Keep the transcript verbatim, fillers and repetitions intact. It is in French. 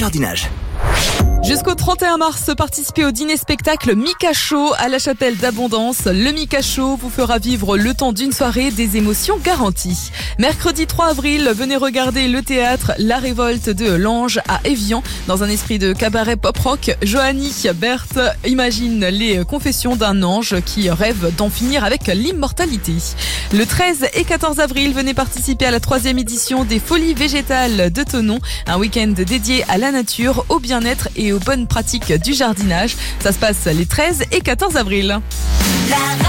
jardinage. Jusqu'au trente et un mars, participez au dîner-spectacle Mika Show à la chapelle d'Abondance. Le Mika Show vous fera vivre le temps d'une soirée des émotions garanties. Mercredi trois avril, venez regarder le théâtre La Révolte de l'Ange à Évian. Dans un esprit de cabaret pop-rock, Johanny Berthe imagine les confessions d'un ange qui rêve d'en finir avec l'immortalité. Le treize et quatorze avril, venez participer à la troisième édition des Folies végétales de Thonon. Un week-end dédié à la nature, au bien-être et aux bonnes pratiques du jardinage. Ça se passe les treize et quatorze avril. La